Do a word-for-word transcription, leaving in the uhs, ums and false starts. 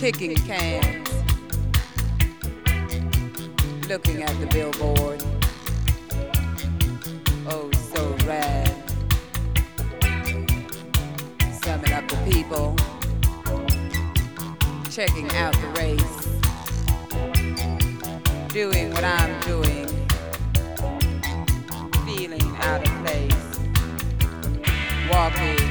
kicking cans, looking at the billboard. Oh, so rad. Summing up the people, checking out the race, doing what I'm doing, feeling out of place, walking